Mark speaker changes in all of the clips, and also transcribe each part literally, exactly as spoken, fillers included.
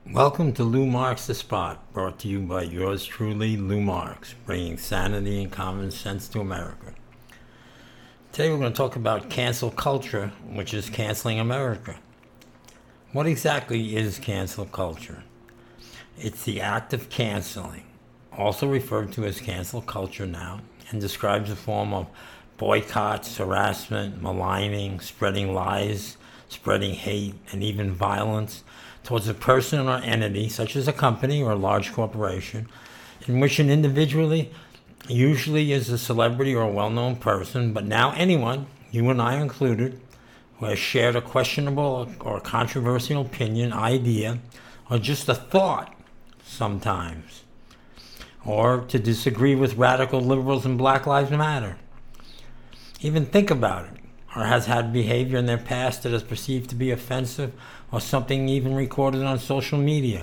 Speaker 1: Welcome to Lou Marks The Spot, brought to you by yours truly, Lou Marks, bringing sanity and common sense to America. Today we're going to talk about cancel culture, which is canceling America. What exactly is cancel culture? It's the act of canceling, also referred to as cancel culture now, and describes a form of boycotts, harassment, maligning, spreading lies, spreading hate, and even violence towards a person or entity, such as a company or a large corporation, in which an individually usually is a celebrity or a well-known person, but now anyone, you and I included, who has shared a questionable or controversial opinion, idea, or just a thought sometimes, or to disagree with radical liberals and Black Lives Matter. Even think about it, or has had behavior in their past that is perceived to be offensive, or something even recorded on social media.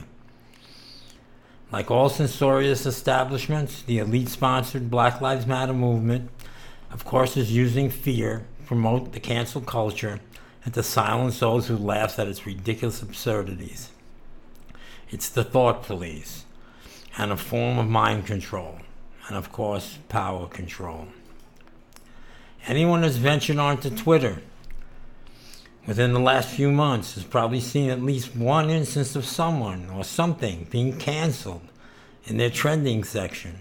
Speaker 1: Like all censorious establishments, the elite-sponsored Black Lives Matter movement, of course, is using fear to promote the cancel culture and to silence those who laugh at its ridiculous absurdities. It's the thought police, and a form of mind control, and of course, power control. Anyone who's ventured onto Twitter within the last few months has probably seen at least one instance of someone or something being canceled in their trending section.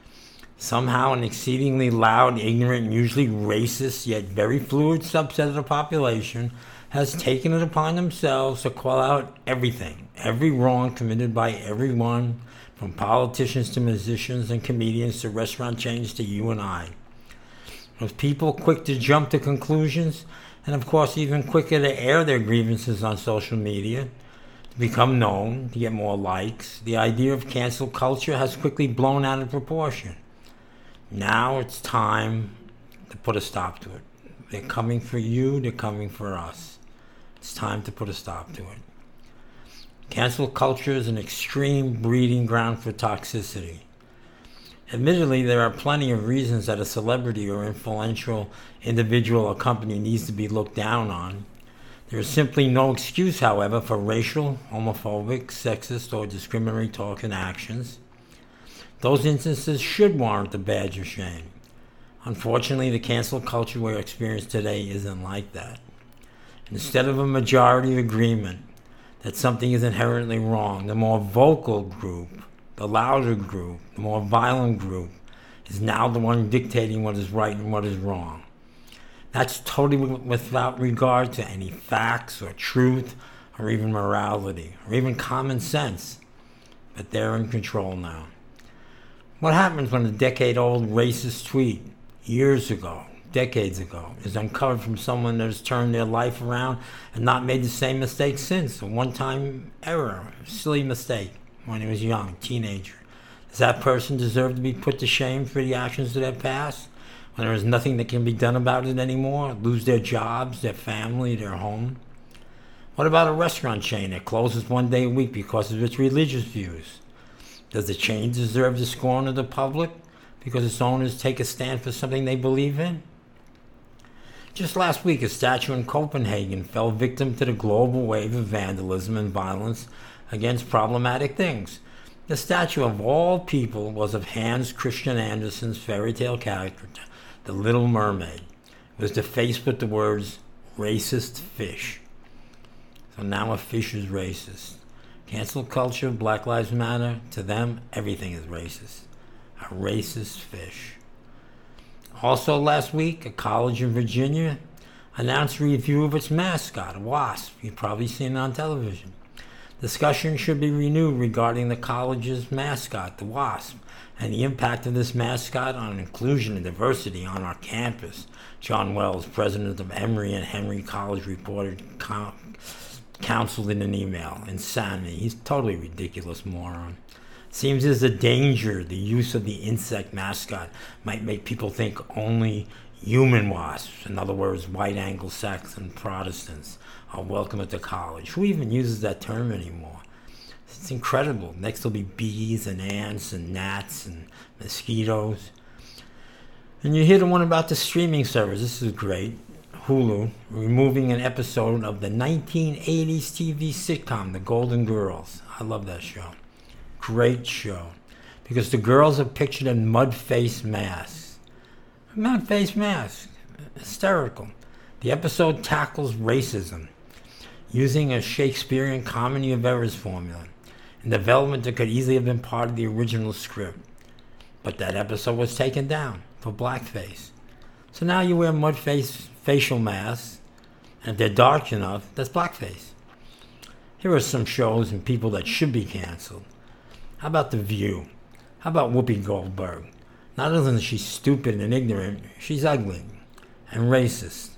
Speaker 1: Somehow an exceedingly loud, ignorant, and usually racist, yet very fluid subset of the population has taken it upon themselves to call out everything, every wrong committed by everyone, from politicians to musicians and comedians to restaurant chains to you and I. With people quick to jump to conclusions, and of course even quicker to air their grievances on social media, to become known, to get more likes, the idea of cancel culture has quickly blown out of proportion. Now it's time to put a stop to it. They're coming for you, they're coming for us. It's time to put a stop to it. Cancel culture is an extreme breeding ground for toxicity. Admittedly, there are plenty of reasons that a celebrity or influential individual or company needs to be looked down on. There is simply no excuse, however, for racial, homophobic, sexist, or discriminatory talk and actions. Those instances should warrant a badge of shame. Unfortunately, the cancel culture we're experiencing today isn't like that. Instead of a majority agreement that something is inherently wrong, the more vocal group, the louder group, the more violent group, is now the one dictating what is right and what is wrong. That's totally without regard to any facts or truth or even morality or even common sense. But they're in control now. What happens when a decade-old racist tweet years ago, decades ago, is uncovered from someone that has turned their life around and not made the same mistake since? A one-time error, a silly mistake when he was young, teenager. Does that person deserve to be put to shame for the actions of their past, when there is nothing that can be done about it anymore, lose their jobs, their family, their home? What about a restaurant chain that closes one day a week because of its religious views? Does the chain deserve the scorn of the public because its owners take a stand for something they believe in? Just last week, a statue in Copenhagen fell victim to the global wave of vandalism and violence against problematic things. The statue of all people was of Hans Christian Andersen's fairy tale character, the Little Mermaid. It was defaced with the words, racist fish. So now a fish is racist. Cancel culture, Black Lives Matter, to them, everything is racist. A racist fish. Also last week, a college in Virginia announced a review of its mascot, a wasp. You've probably seen it on television. Discussion should be renewed regarding the college's mascot, the wasp, and the impact of this mascot on inclusion and diversity on our campus. John Wells, president of Emory and Henry College, reported com- counseled in an email. Insanity. He's totally ridiculous moron. Seems there's a danger the use of the insect mascot might make people think only human wasps, in other words, white Anglo-Saxon Protestants, are welcome at the college. Who even uses that term anymore? It's incredible. Next there'll be bees and ants and gnats and mosquitoes. And you hear the one about the streaming service. This is great. Hulu, removing an episode of the nineteen eighties T V sitcom, The Golden Girls. I love that show. Great show. Because the girls are pictured in mud-faced masks. Mud-faced masks. Hysterical. The episode tackles racism, using a Shakespearean comedy of errors formula, in development that could easily have been part of the original script. But that episode was taken down for blackface. So now you wear mud-faced facial masks, and if they're dark enough, that's blackface. Here are some shows and people that should be canceled. How about The View? How about Whoopi Goldberg? Not only is she stupid and ignorant, she's ugly and racist.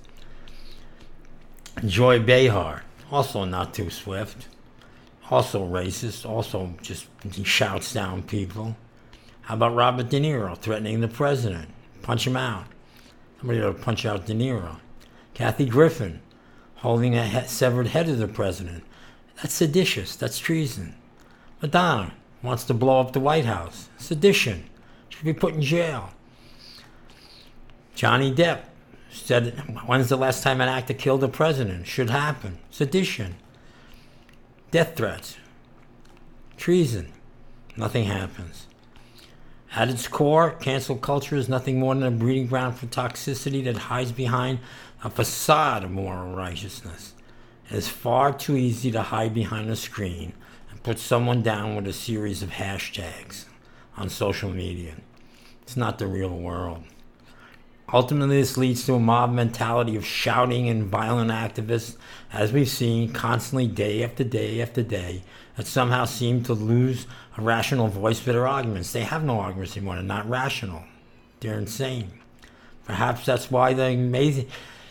Speaker 1: Joy Behar, also not too swift, also racist, also just shouts down people. How about Robert De Niro threatening the president? Punch him out. Somebody ought to punch out De Niro. Kathy Griffin holding a he- severed head of the president. That's seditious. That's treason. Madonna wants to blow up the White House. Sedition. Should be put in jail. Johnny Depp said, when's the last time an actor killed a president? Should happen. Sedition. Death threats. Treason. Nothing happens. At its core, cancel culture is nothing more than a breeding ground for toxicity that hides behind a facade of moral righteousness. It is far too easy to hide behind a screen and put someone down with a series of hashtags on social media. It's not the real world. Ultimately, this leads to a mob mentality of shouting and violent activists, as we've seen constantly day after day after day, that somehow seem to lose a rational voice for their arguments. They have no arguments anymore. They're not rational. They're insane. Perhaps that's why the amazing,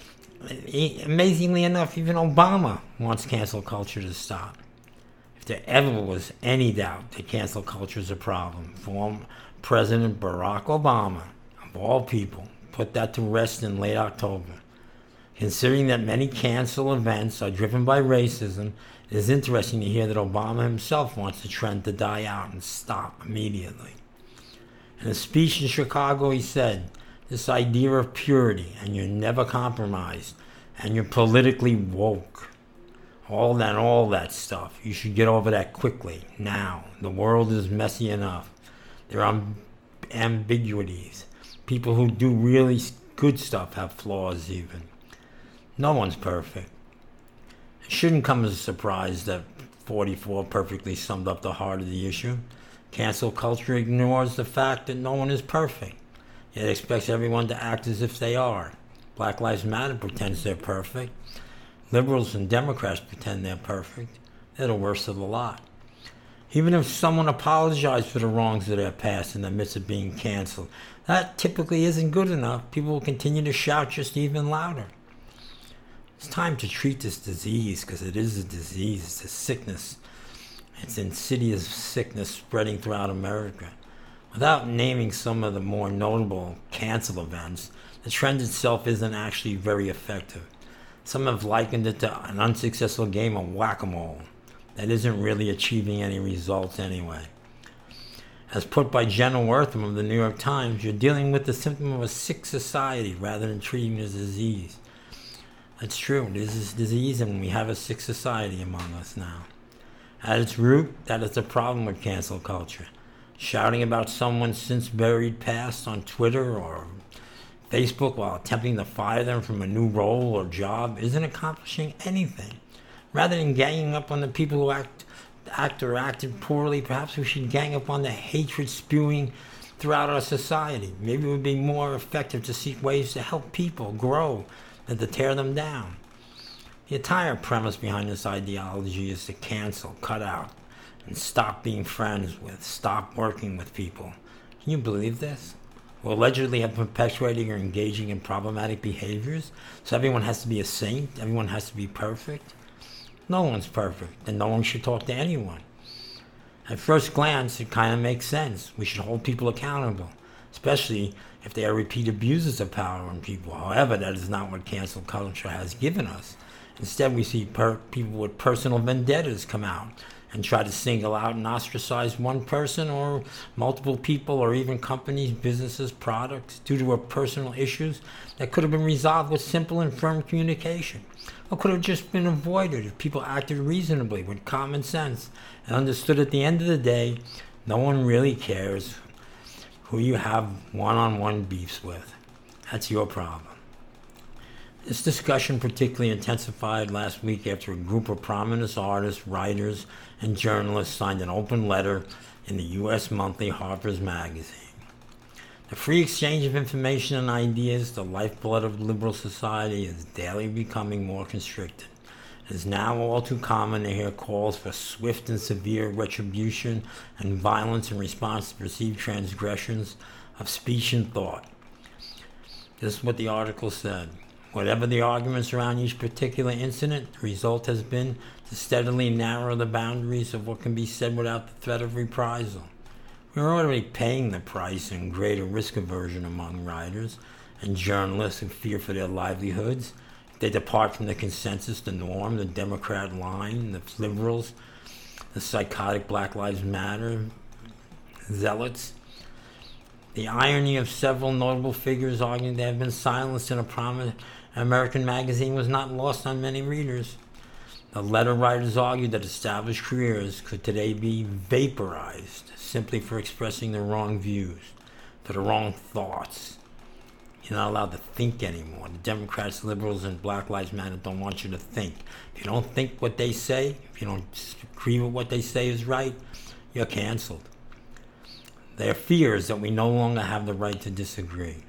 Speaker 1: amazingly enough, even Obama wants cancel culture to stop. If there ever was any doubt that cancel culture is a problem, former President Barack Obama, of all people, put that to rest in late October. Considering that many cancel events are driven by racism, it is interesting to hear that Obama himself wants the trend to die out and stop immediately. In a speech in Chicago, he said, this idea of purity, and you're never compromised, and you're politically woke, all that, all that stuff, you should get over that quickly, now. The world is messy enough. There are ambiguities. People who do really good stuff have flaws even. No one's perfect. It shouldn't come as a surprise that forty-four perfectly summed up the heart of the issue. Cancel culture ignores the fact that no one is perfect, yet expects everyone to act as if they are. Black Lives Matter pretends they're perfect. Liberals and Democrats pretend they're perfect. They're the worst of the lot. Even if someone apologized for the wrongs of their past in the midst of being canceled, that typically isn't good enough. People will continue to shout just even louder. It's time to treat this disease, because it is a disease. It's a sickness. It's insidious sickness spreading throughout America. Without naming some of the more notable cancel events, the trend itself isn't actually very effective. Some have likened it to an unsuccessful game of whack-a-mole that isn't really achieving any results anyway. As put by Jenna Wortham of the New York Times, you're dealing with the symptom of a sick society rather than treating the disease. That's true. This is disease, and we have a sick society among us now. At its root, that is the problem with cancel culture. Shouting about someone's since buried past on Twitter or Facebook while attempting to fire them from a new role or job isn't accomplishing anything. Rather than ganging up on the people who act, act or acted poorly, perhaps we should gang up on the hatred spewing throughout our society. Maybe it would be more effective to seek ways to help people grow than to tear them down. The entire premise behind this ideology is to cancel, cut out, and stop being friends with, stop working with people. Can you believe this? Who allegedly have perpetuating or engaging in problematic behaviors, so everyone has to be a saint, everyone has to be perfect. No one's perfect, and no one should talk to anyone. At first glance, it kind of makes sense. We should hold people accountable, especially if they are repeat abusers of power on people. However, that is not what cancel culture has given us. Instead, we see per- people with personal vendettas come out and try to single out and ostracize one person or multiple people or even companies, businesses, products due to a personal issues that could have been resolved with simple and firm communication, or could have just been avoided if people acted reasonably with common sense and understood at the end of the day, no one really cares who you have one-on-one beefs with. That's your problem. This discussion particularly intensified last week after a group of prominent artists, writers, and journalists signed an open letter in the U S monthly Harper's Magazine. The free exchange of information and ideas, the lifeblood of liberal society, is daily becoming more constricted. It is now all too common to hear calls for swift and severe retribution and violence in response to perceived transgressions of speech and thought. This is what the article said. Whatever the arguments around each particular incident, the result has been to steadily narrow the boundaries of what can be said without the threat of reprisal. We're already paying the price in greater risk aversion among writers and journalists who fear for their livelihoods. If they depart from the consensus, the norm, the Democrat line, the liberals, the psychotic Black Lives Matter zealots. The irony of several notable figures arguing they have been silenced in a prominent American magazine was not lost on many readers. The letter writers argued that established careers could today be vaporized simply for expressing the wrong views, for the wrong thoughts. You're not allowed to think anymore. The Democrats, liberals, and Black Lives Matter don't want you to think. If you don't think what they say, if you don't agree with what they say is right, you're canceled. Their fear is that we no longer have the right to disagree.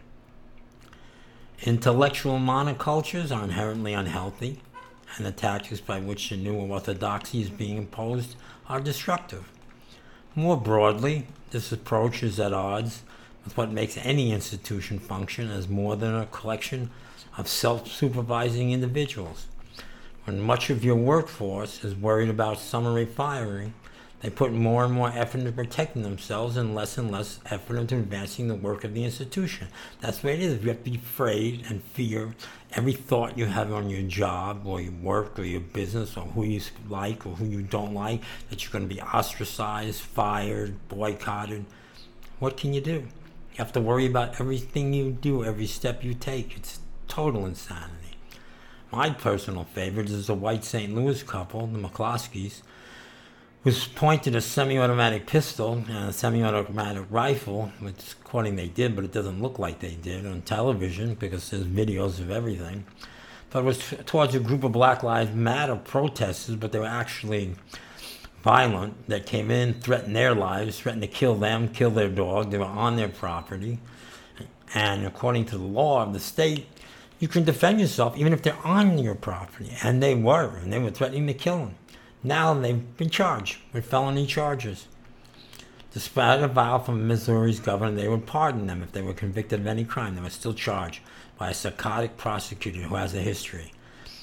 Speaker 1: Intellectual monocultures are inherently unhealthy, and the tactics by which the new orthodoxy is being imposed are destructive. More broadly, this approach is at odds with what makes any institution function as more than a collection of self-supervising individuals. When much of your workforce is worried about summary firing, they put more and more effort into protecting themselves and less and less effort into advancing the work of the institution. That's the way it is. You have to be afraid and fear every thought you have on your job or your work or your business or who you like or who you don't like, that you're going to be ostracized, fired, boycotted. What can you do? You have to worry about everything you do, every step you take. It's total insanity. My personal favorite is the white Saint Louis couple, the McCloskeys, was pointed a semi-automatic pistol and a semi-automatic rifle, which according they did, but it doesn't look like they did on television because there's videos of everything. But it was towards a group of Black Lives Matter protesters, but they were actually violent, that came in, threatened their lives, threatened to kill them, kill their dog. They were on their property. And according to the law of the state, you can defend yourself even if they're on your property. And they were, and they were threatening to kill them. Now they've been charged with felony charges. Despite a vow from Missouri's governor, they would pardon them if they were convicted of any crime. They were still charged by a psychotic prosecutor who has a history.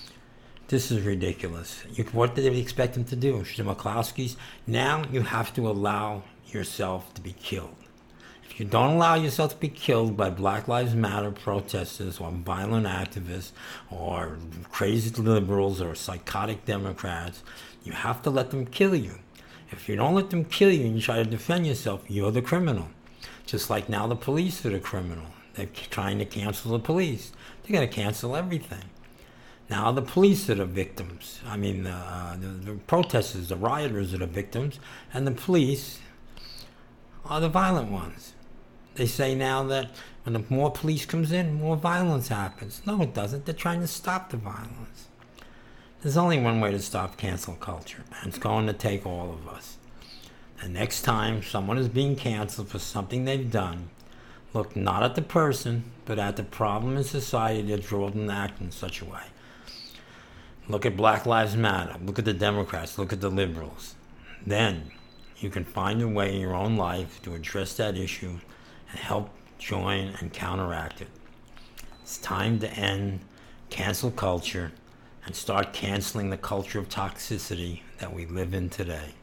Speaker 1: This is ridiculous. You, what did they expect them to do? The McCloskeys? Now you have to allow yourself to be killed. If you don't allow yourself to be killed by Black Lives Matter protesters or violent activists or crazy liberals or psychotic Democrats, you have to let them kill you. If you don't let them kill you and you try to defend yourself, you're the criminal. Just like now the police are the criminal. They're trying to cancel the police. They're going to cancel everything. Now the police are the victims. I mean, uh, the, the protesters, the rioters are the victims, and the police are the violent ones. They say now that when the more police comes in, more violence happens. No, it doesn't. They're trying to stop the violence. There's only one way to stop cancel culture, and it's going to take all of us. The next time someone is being canceled for something they've done, look not at the person, but at the problem in society that drove them to act in such a way. Look at Black Lives Matter. Look at the Democrats. Look at the liberals. Then you can find a way in your own life to address that issue and help join and counteract it. It's time to end cancel culture and start canceling the culture of toxicity that we live in today.